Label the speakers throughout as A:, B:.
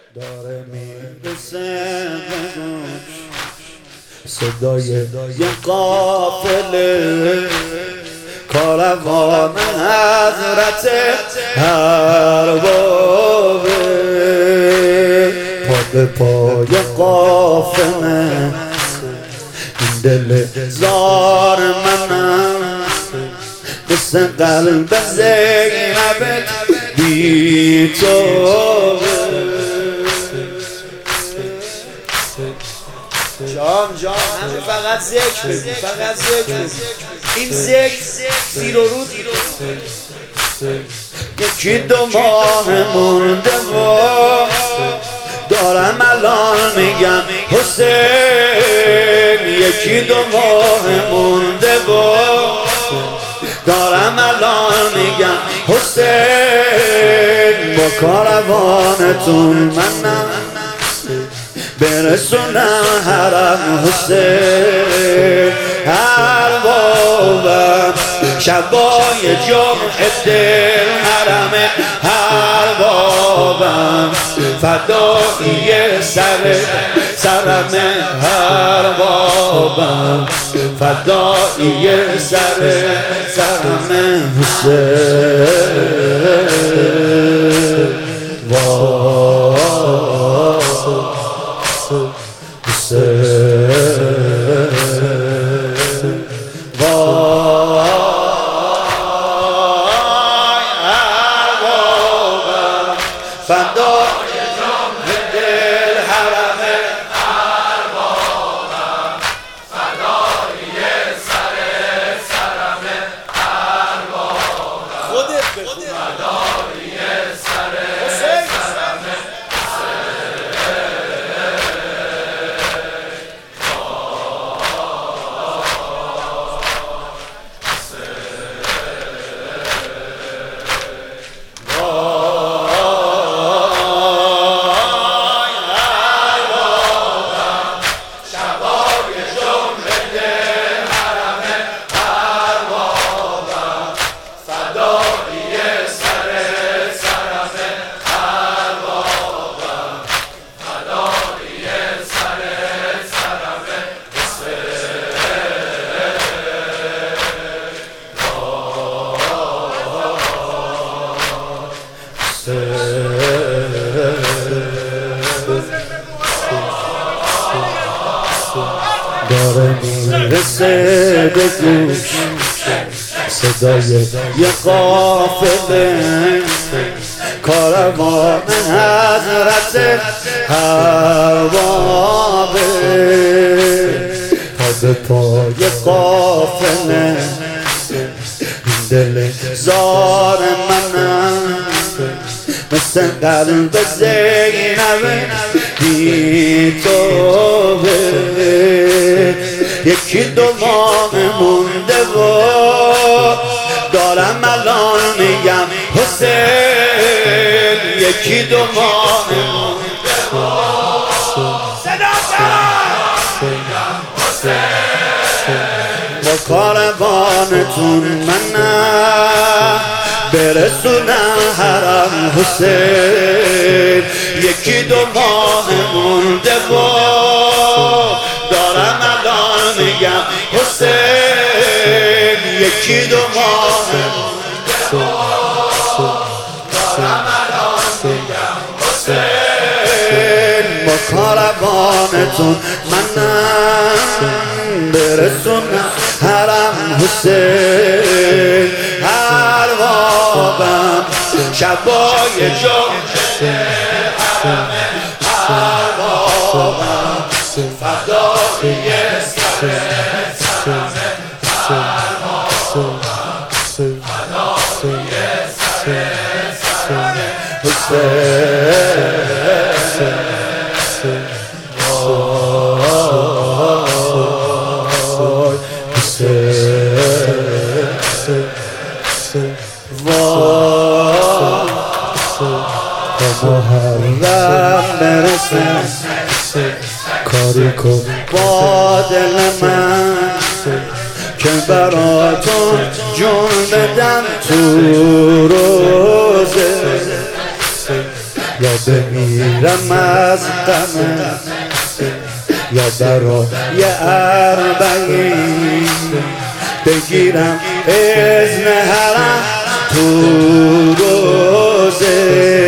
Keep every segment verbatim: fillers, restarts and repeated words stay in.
A: داره میرسه به گوش صدای یه قافله کاروان حضرت اربابه، پا به پای قافله این دل زار منم مثل قلب زینب بی توبه. جان جان همه فقط ذکر بگو، فقط ذکر بگو. این ذکر زیر و رود یکی دو ماه مونده و دارم الان میگم حسین، یکی دو ماه مونده و دارم الان میگم حسین، با کاروانتون منم برسونم حرم حسین. اربابم شبای جمعه دل حرم اربابم فدایی سر سرم اربابم فدایی سر سرم حسین. فدای جمعه دل حرم اربابم فدای سر سرم اربابم خودت بگو فدای سر سرم داره میرسه به گوش صدای یه قافله کاروان حضرت اربابه، پا به پای قافله این دل زار منم مثل قلب زینب بی توبه، یکی دو ماه مونده و دارم الان میگم حسین، یکی دو ماه مونده و صدا میگم حسین، با کاروانتون منم برسونم حرم حسین، یکی دو ماه مونده و دارم الان میگم حسین، یکی دو ماه مونده و دارم الان میگم حسین، با کاروانتون منم برسونم حرم حسین. اربابم شبای جمعه حرم اربابم فدای سر سرم اربابم فدای سر سرم حسین. محرم برسه کاری کن با دل من که براتون جون بدم تو روزه،
B: یاد میرم از غم یا برای اربعین بگیرم اذن حرم تو روزه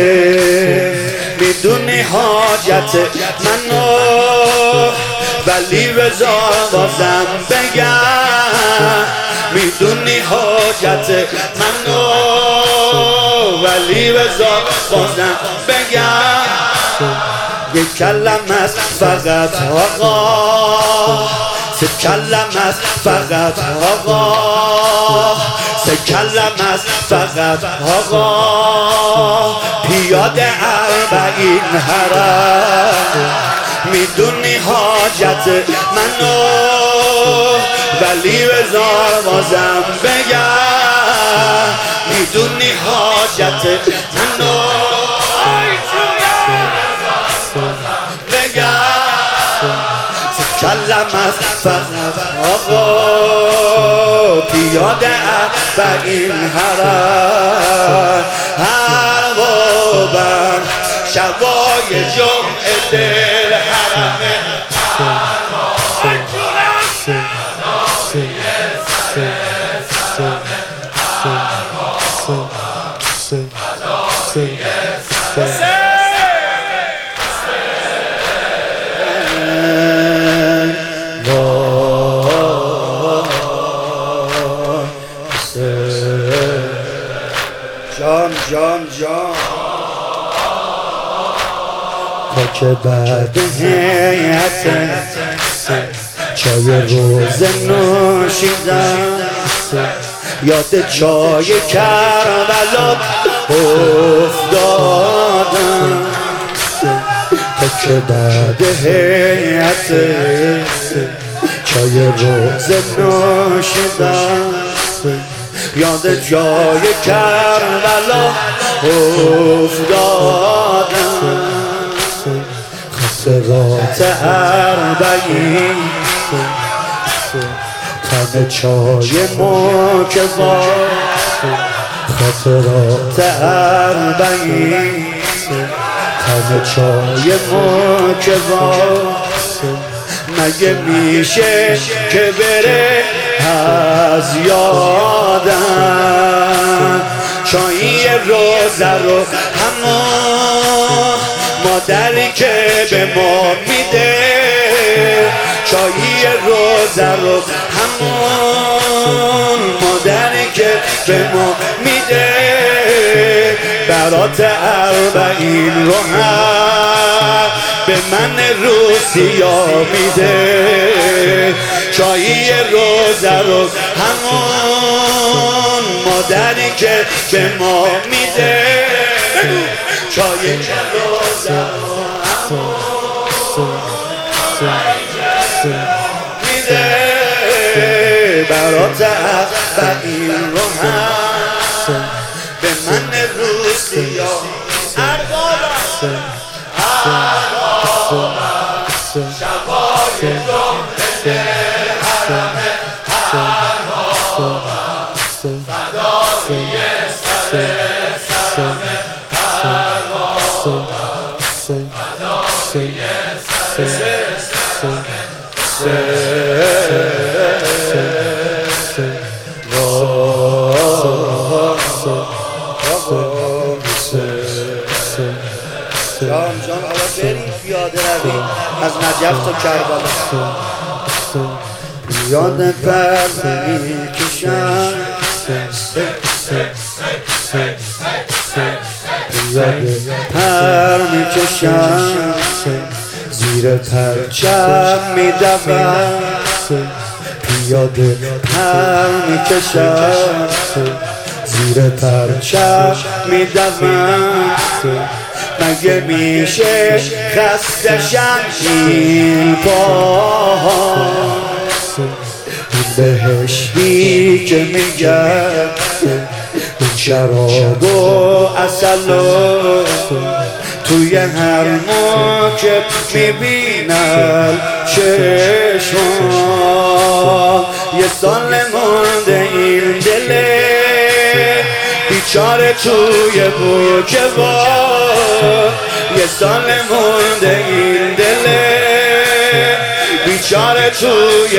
B: میدونی حاجت منو ولی بذار بازم بگم میدونی حاجت منو ولی بذار بازم بگم یک کلم است فقط آقا سه کلم است فقط آقا سه کلم است فقط آقا پیاده اربعین حرم میدونی حاجت منو ولی بذار بازم بگم میدونی حاجت منو کلم از فقط آقا پیاده اربعین حرم هر بابر شبای جمعه دل حرمه جان جان جان تا که بعد هیئت چای روز نوشیدم یاد چای کربلا افتادم تا که بعد هیئت چای روز نوشیدم یاد جای کربلا افتادم خسرات اربعین تن چای مکبا خسرات اربعین تن چای مکبا مگه میشه که بره از یادم چایی روزه رو همون مادری که به ما میده چایی روزه رو همون مادری که به ما میده برات اربعین رو هم به من روسیا میده چایی روزه رو همون مادری که به ما میده چایی روزه رو همون میده برات اربعین رو هم به من روسیا اربابم شبای جمعه حرمه هر بابم فدای سر سرمه هر بابم فدای سر سرمه جان جان حالا بریم پیاده رویم از نجف تا کربلا پیاده پر میکشم پیاده پر میکشم زیر پرچم میدوم پیاده پر میکشم زیر پرچم میدوم مگه میشه خستشم این پاها این بهشتی که میگم این شراب و عسل و توی هر موکب میبینم چشمان یه سال مونده این دله بیچاره توی بوکه با یه سال مونده این دله بیچاره توی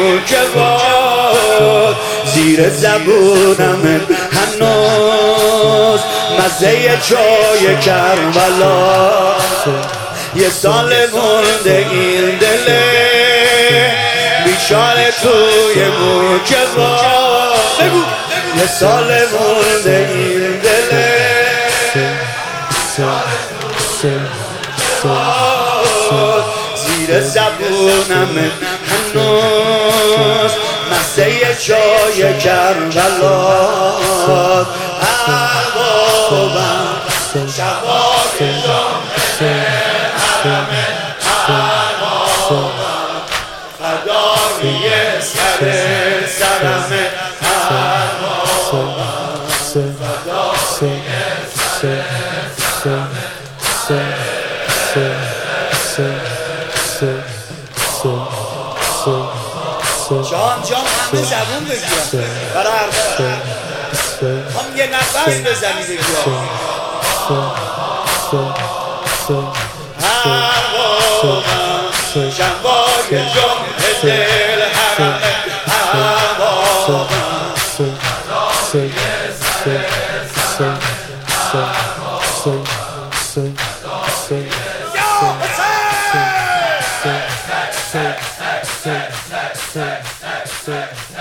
B: موکبات زیر زبونم هنوز مزه چای کربلا یه سال مونده این دله بیچاره توی موکبات یه سال مونده این دله زیر زبونم هنوز مزه چای کربلا اربابم شبای جامعه حرمت اربابم فدای سر سرمت اربابم فدای جان جان همه زبون بگیرم برای حرف هم یه نفس بزنی بگیرم اربابم شنبای جمعه دل حرمت اربابم یا حسین